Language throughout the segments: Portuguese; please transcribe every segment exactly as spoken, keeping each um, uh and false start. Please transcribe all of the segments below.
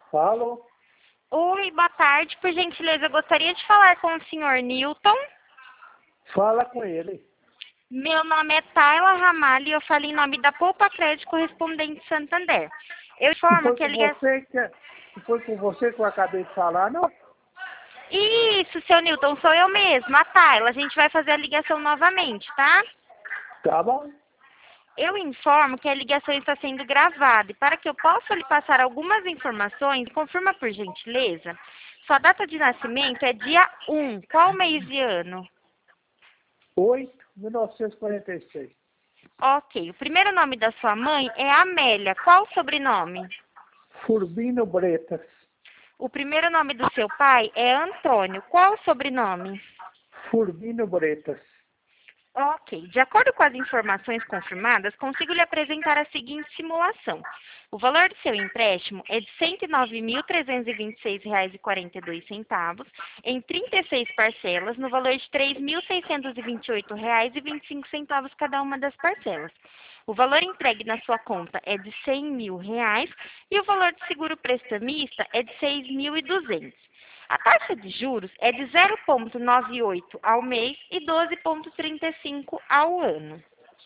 Falo, Oi, boa tarde. Por gentileza, eu gostaria de falar com o senhor Newton. fala com ele. Meu nome é Tayla Ramalho e eu falo em nome da Poupa Crédito Correspondente Santander. Eu Se informo foi que a com ligação... você que, se foi com você que eu acabei de falar, não? Isso, seu Newton, sou eu mesmo, a Tayla. A gente vai fazer a ligação novamente, tá? Tá bom? Eu informo que a ligação está sendo gravada e para que eu possa lhe passar algumas informações, confirma por gentileza. Sua data de nascimento é dia um. Qual mês e ano? oito de mil novecentos e quarenta e seis. Ok. O primeiro nome da sua mãe é Amélia. Qual o sobrenome? Furbino Bretas. O primeiro nome do seu pai é Antônio. Qual o sobrenome? Furbino Bretas. Ok. De acordo com as informações confirmadas, consigo lhe apresentar a seguinte simulação. O valor do seu empréstimo é de cento e nove mil trezentos e vinte e seis reais e quarenta e dois centavos em trinta e seis parcelas, no valor de três mil seiscentos e vinte e oito reais e vinte e cinco centavos cada uma das parcelas. O valor entregue na sua conta é de cem mil reais e o valor do seguro prestamista é de seis mil e duzentos. A taxa de juros é de zero vírgula noventa e oito ao mês e doze vírgula trinta e cinco ao ano.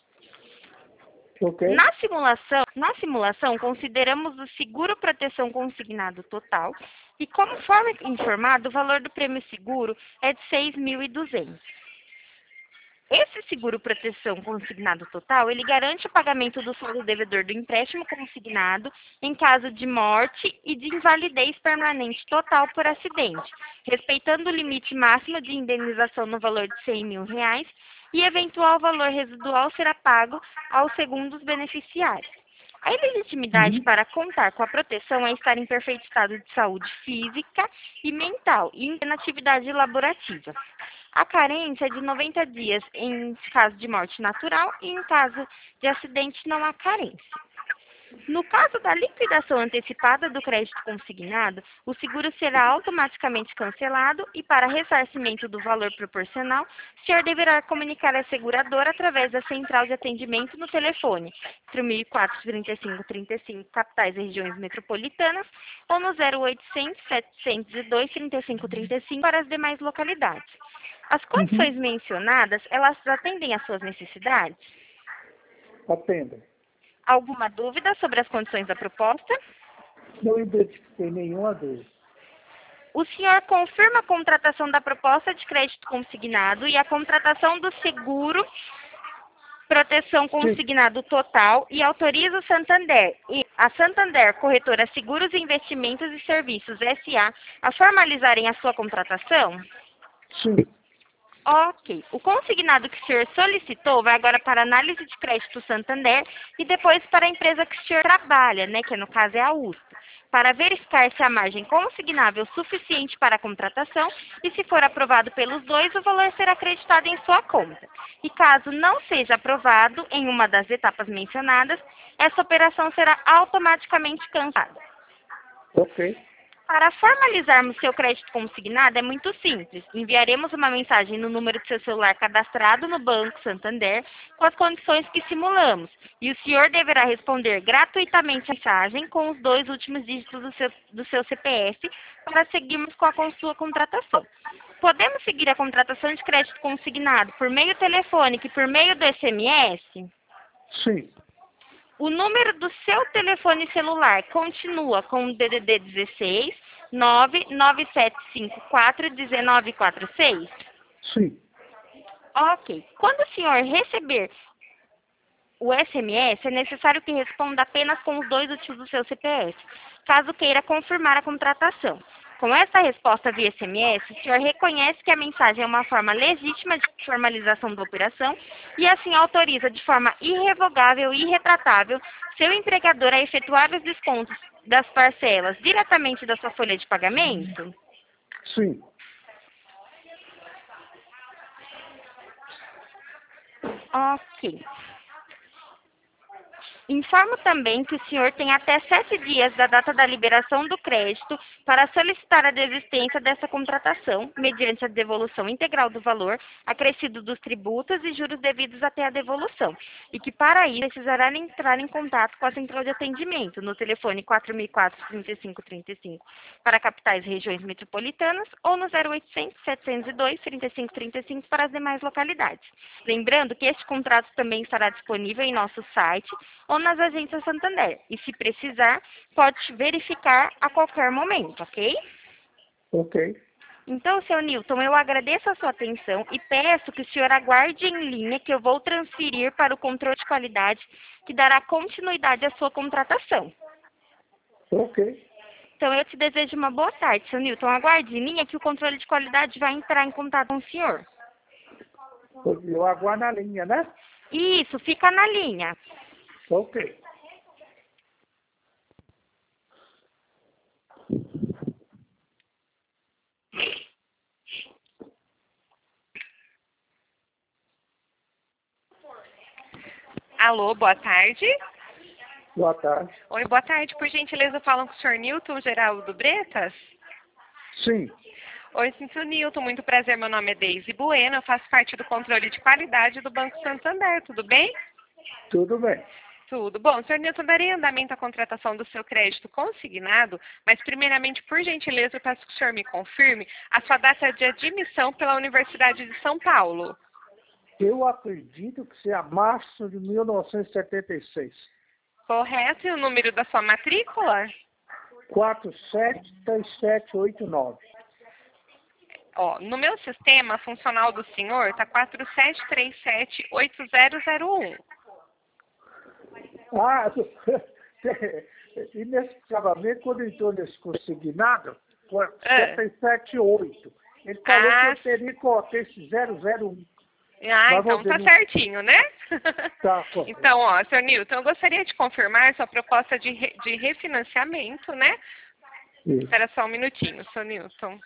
Ok? Na simulação, na simulação, consideramos o seguro proteção consignado total e, conforme informado, o valor do prêmio seguro é de seis mil e duzentos. Esse seguro proteção consignado total, ele garante o pagamento do saldo devedor do empréstimo consignado em caso de morte e de invalidez permanente total por acidente, respeitando o limite máximo de indenização no valor de cem mil reais e eventual valor residual será pago aos segundos beneficiários. A ilegitimidade Uhum. para contar com a proteção é estar em perfeito estado de saúde física e mental e na atividade laborativa. A carência é de noventa dias em caso de morte natural e em caso de acidente não há carência. No caso da liquidação antecipada do crédito consignado, o seguro será automaticamente cancelado e, para ressarcimento do valor proporcional, o senhor deverá comunicar a seguradora através da central de atendimento no telefone quatro mil e quatro, trinta e cinco, trinta e cinco, capitais e regiões metropolitanas, ou no zero oitocentos, setecentos e dois, trinta e cinco, trinta e cinco para as demais localidades. As Uhum. condições mencionadas, elas atendem às suas necessidades? Atenda. Alguma dúvida sobre as condições da proposta? Não identifiquei nenhuma dúvida. O senhor confirma a contratação da proposta de crédito consignado e a contratação do seguro proteção Sim. consignado total e autoriza o Santander e a Santander Corretora Seguros e Investimentos e Serviços S A a formalizarem a sua contratação? Sim. Ok. O consignado que o senhor solicitou vai agora para análise de crédito Santander e depois para a empresa que o senhor trabalha, né, que no caso é a U S P, para verificar se a margem consignável é suficiente para a contratação e, se for aprovado pelos dois, o valor será acreditado em sua conta. E caso não seja aprovado em uma das etapas mencionadas, essa operação será automaticamente cancelada. Ok. Para formalizarmos seu crédito consignado é muito simples. Enviaremos uma mensagem no número de seu celular cadastrado no Banco Santander com as condições que simulamos. E o senhor deverá responder gratuitamente a mensagem com os dois últimos dígitos do seu, do seu C P F para seguirmos com a com sua contratação. Podemos seguir a contratação de crédito consignado por meio telefônico e por meio do S M S? Sim. O número do seu telefone celular continua com o D D D dezesseis, nove nove sete cinco quatro, um nove quatro seis? Sim. Ok. Quando o senhor receber o S M S, é necessário que responda apenas com os dois últimos do seu C P F, caso queira confirmar a contratação. Com essa resposta via S M S, o senhor reconhece que a mensagem é uma forma legítima de formalização da operação e assim autoriza de forma irrevogável e irretratável seu empregador a efetuar os descontos das parcelas diretamente da sua folha de pagamento? Sim. Ok. Informo também que o senhor tem até sete dias da data da liberação do crédito para solicitar a desistência dessa contratação, mediante a devolução integral do valor acrescido dos tributos e juros devidos até a devolução, e que para isso precisará entrar em contato com a central de atendimento no telefone quatro mil e quatro, trinta e cinco trinta e cinco para capitais e regiões metropolitanas ou no zero oitocentos, setecentos e dois, trinta e cinco trinta e cinco para as demais localidades. Lembrando que este contrato também estará disponível em nosso site ou nas agências Santander. E se precisar, pode verificar a qualquer momento, ok? Ok. Então, seu Newton, eu agradeço a sua atenção e peço que o senhor aguarde em linha que eu vou transferir para o controle de qualidade que dará continuidade à sua contratação. Ok. Então, eu te desejo uma boa tarde, seu Newton. Aguarde em linha que o controle de qualidade vai entrar em contato com o senhor. Eu aguardo na linha, né? Isso, fica na linha. Ok. Alô, boa tarde. Boa tarde. Oi, boa tarde. Por gentileza, falam com o senhor Newton Geraldo Bretas? Sim. Oi, senhor Newton. Muito prazer. Meu nome é Deise Bueno. Eu faço parte do controle de qualidade do Banco Santander. Tudo bem? Tudo bem. Tudo. Bom, senhor Newton, darei andamento à contratação do seu crédito consignado, mas primeiramente, por gentileza, eu peço que o senhor me confirme a sua data de admissão pela Universidade de São Paulo. Eu acredito que seja março de mil novecentos e setenta e seis. Correto? E o número da sua matrícula? quatro sete três sete oito nove. Ó, no meu sistema funcional do senhor está quatro sete três sete oito zero zero um. Ah, inexplicavelmente, quando entrou nesse consignado, foi É. sete sete oito. Ele falou Ah, que eu teria que colocar esse zero zero um. Ah, Mas então vou tá ver, certinho, né? Tá, correto. Então, ó, senhor Newton, eu gostaria de confirmar sua proposta de, re- de refinanciamento, né? Isso. Espera só um minutinho, senhor Newton.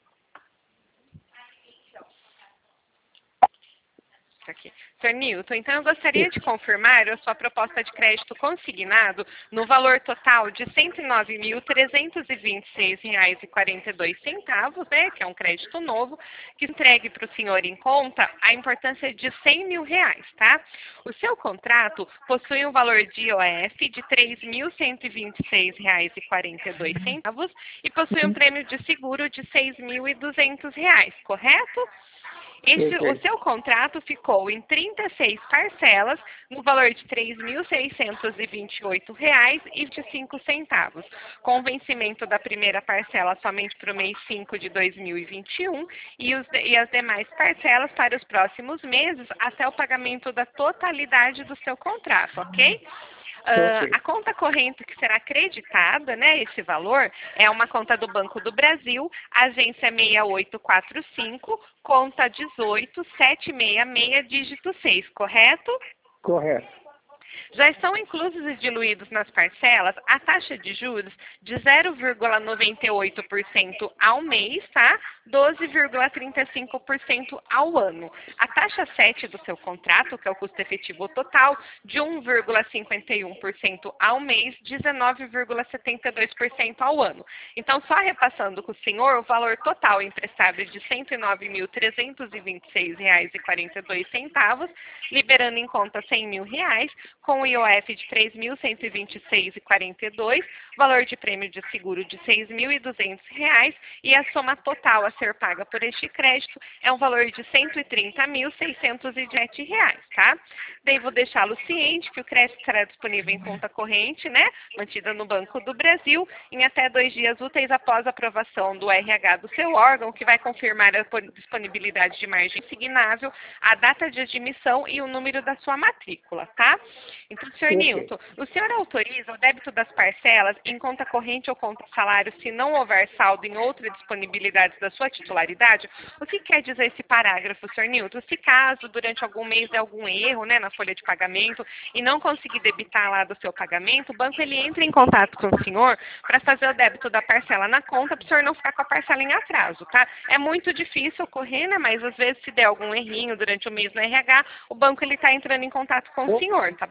Isso aqui. senhor Newton, então eu gostaria de confirmar a sua proposta de crédito consignado no valor total de cento e nove mil, trezentos e vinte e seis reais e quarenta e dois centavos, né, que é um crédito novo, que entregue para o senhor em conta a importância de cem mil reais, tá? O seu contrato possui um valor de I O F de três mil cento e vinte e seis reais e quarenta e dois centavos e possui um prêmio de seguro de seis mil e duzentos reais, correto? Esse, Ok. o seu contrato ficou em trinta e seis parcelas, no valor de três mil seiscentos e vinte e oito reais e vinte e cinco centavos, com vencimento da primeira parcela somente para o mês cinco de dois mil e vinte e um e, os, e as demais parcelas para os próximos meses até o pagamento da totalidade do seu contrato, ok? Uh, Ok. a conta corrente que será creditada, né, esse valor, é uma conta do Banco do Brasil, agência seis oito quatro cinco, conta dezoito sete seis seis, dígito seis, correto? Correto. Já estão inclusos e diluídos nas parcelas a taxa de juros de zero vírgula noventa e oito por cento ao mês, tá? doze vírgula trinta e cinco por cento ao ano. A taxa sete do seu contrato, que é o custo efetivo total, de um vírgula cinquenta e um por cento ao mês, dezenove vírgula setenta e dois por cento ao ano. Então, só repassando com o senhor, o valor total emprestável de cento e nove mil, trezentos e vinte e seis reais e quarenta e dois centavos, liberando em conta cem mil reais, com o I O F de três mil cento e vinte e seis reais e quarenta e dois centavos, valor de prêmio de seguro de seis mil e duzentos reais e a soma total a ser paga por este crédito é um valor de cento e trinta mil, seiscentos e sete reais, tá? Devo deixá-lo ciente que o crédito será disponível em conta corrente, né, mantida no Banco do Brasil, em até dois dias úteis após a aprovação do R H do seu órgão, que vai confirmar a disponibilidade de margem signável, a data de admissão e o número da sua matrícula, tá? Então, senhor Ok. Newton, o senhor autoriza o débito das parcelas em conta corrente ou conta salário se não houver saldo em outra disponibilidade da sua titularidade? O que quer dizer esse parágrafo, senhor Newton? Se caso durante algum mês der algum erro, né, na folha de pagamento e não conseguir debitar lá do seu pagamento, o banco ele entra em contato com o senhor para fazer o débito da parcela na conta para o senhor não ficar com a parcela em atraso, tá? É muito difícil ocorrer, né, mas às vezes se der algum errinho durante o mês no R H, o banco ele está entrando em contato com o senhor, tá bom?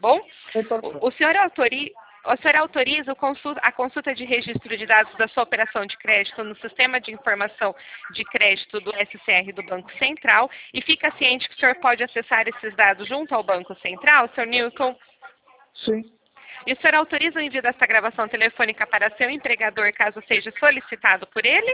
bom? Sem problema. O, o senhor autoriza... O senhor autoriza o consulta, a consulta de registro de dados da sua operação de crédito no Sistema de Informação de Crédito do S C R do Banco Central e fica ciente que o senhor pode acessar esses dados junto ao Banco Central, senhor Newton? Sim. E o senhor autoriza o envio dessa gravação telefônica para seu empregador, caso seja solicitado por ele?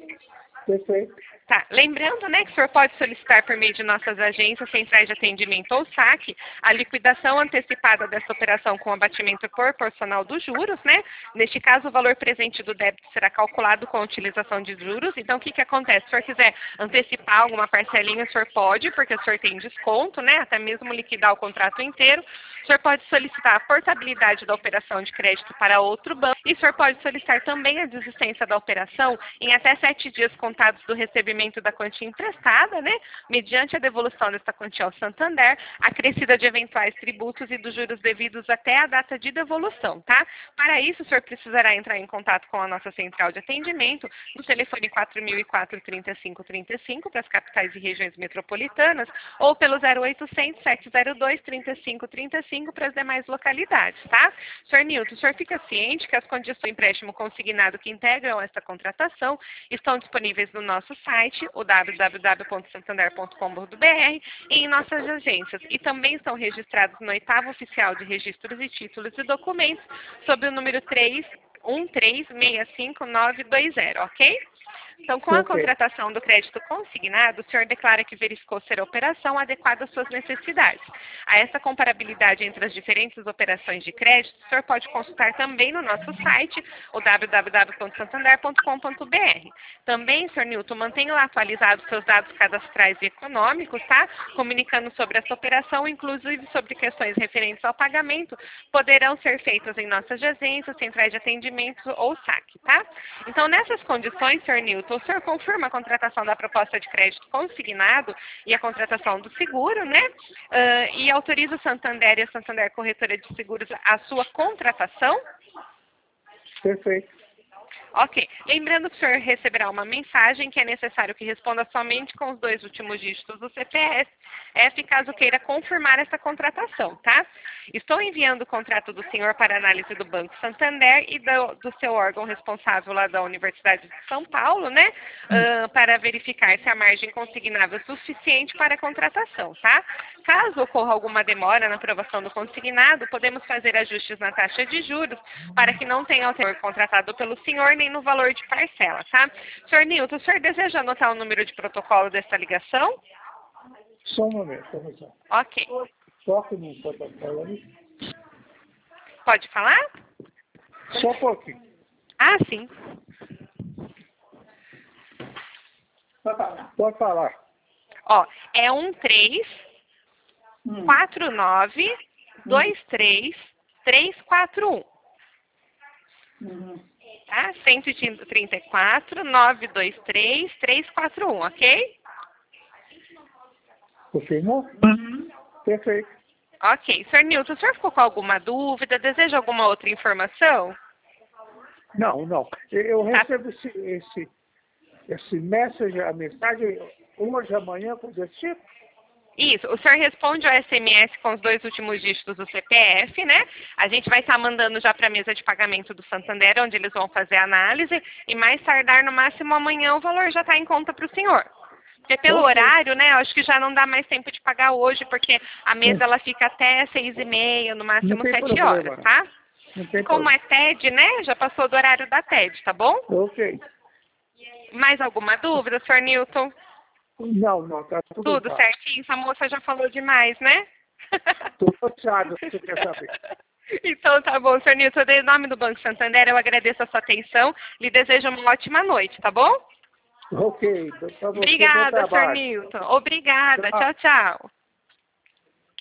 Perfeito. Tá. Lembrando, né, que o senhor pode solicitar por meio de nossas agências, centrais de atendimento ou saque, a liquidação antecipada dessa operação com abatimento proporcional dos juros, né? Neste caso, o valor presente do débito será calculado com a utilização de juros. Então, o que que acontece? Se o senhor quiser antecipar alguma parcelinha, o senhor pode, porque o senhor tem desconto, né? Até mesmo liquidar o contrato inteiro. O senhor pode solicitar a portabilidade da operação de crédito para outro banco e o senhor pode solicitar também a desistência da operação em até sete dias contados do recebimento da quantia emprestada, né, mediante a devolução desta quantia ao Santander, acrescida de eventuais tributos e dos juros devidos até a data de devolução, tá? Para isso, o senhor precisará entrar em contato com a nossa central de atendimento no telefone quatro mil e quatro, trinta e cinco trinta e cinco para as capitais e regiões metropolitanas ou pelo zero oitocentos, sete zero dois, trinta e cinco trinta e cinco para as demais localidades, tá? senhor Newton, o senhor fica ciente que as condições do empréstimo consignado que integram esta contratação estão disponíveis no nosso site, o w w w ponto santander ponto com ponto b r, e em nossas agências, e também estão registrados no oitavo oficial de registros e títulos e documentos, sob o número três um três seis cinco nove dois zero, ok? Então, com a Ok. contratação do crédito consignado, o senhor declara que verificou ser a operação adequada às suas necessidades. A essa comparabilidade entre as diferentes operações de crédito, o senhor pode consultar também no nosso site, o w w w ponto santander ponto com ponto b r. Também, senhor Newton, mantenha lá atualizados seus dados cadastrais e econômicos, tá? Comunicando sobre essa operação, inclusive sobre questões referentes ao pagamento, poderão ser feitas em nossas agências, centrais de atendimento ou saque, tá? Então, nessas condições, senhor Newton, o senhor confirma a contratação da proposta de crédito consignado e a contratação do seguro, né? Uh, e autoriza o Santander e a Santander Corretora de Seguros a sua contratação? Perfeito. Ok. Lembrando que o senhor receberá uma mensagem que é necessário que responda somente com os dois últimos dígitos do C P F, caso queira confirmar essa contratação, tá? Estou enviando o contrato do senhor para análise do Banco Santander e do, do seu órgão responsável lá da Universidade de São Paulo, né? Uh, para verificar se a margem consignável é suficiente para a contratação, tá? Caso ocorra alguma demora na aprovação do consignado, podemos fazer ajustes na taxa de juros para que não tenha o senhor contratado pelo senhor nem no valor de parcela, tá? senhor Newton, o senhor deseja anotar o número de protocolo desta ligação? Só um momento, vamos lá. Ok. Toque no protocolo aí. Pode falar? Só um pouquinho. Ah, sim. Pode falar. Pode falar. Ó, é um três, Hum. quatro nove, dois três, três quatro um. Uhum. Tá? cento e trinta e quatro, nove dois três, três quatro um, ok? Confirmou? Uhum. Perfeito. Ok. senhor Newton, o senhor ficou com alguma dúvida? Deseja alguma outra informação? Não, não. Eu Tá. recebo esse, esse, esse message, a mensagem hoje, amanhã, coisa desse tipo? Isso, o senhor responde ao S M S com os dois últimos dígitos do C P F, né? A gente vai estar mandando já para a mesa de pagamento do Santander, onde eles vão fazer a análise, e mais tardar no máximo amanhã o valor já está em conta para o senhor. Porque pelo Ok. horário, né, eu acho que já não dá mais tempo de pagar hoje, porque a mesa ela fica até seis e meia, no máximo Não tem sete problema. horas, tá? Não tem E como problema. é T E D, né, já passou do horário da T E D, tá bom? Ok. Mais alguma dúvida, senhor Newton? Não, não, tá tudo, Tudo claro. certinho? Essa moça já falou demais, né? Tudo fechado, se você quer saber. Então tá bom, senhor Nilton. Em nome do Banco Santander, eu agradeço a sua atenção. Lhe desejo uma ótima noite, tá bom? Ok. Então, pra você, bom Obrigada, senhor trabalho. Nilton. Obrigada. Tchau. Tchau, tchau.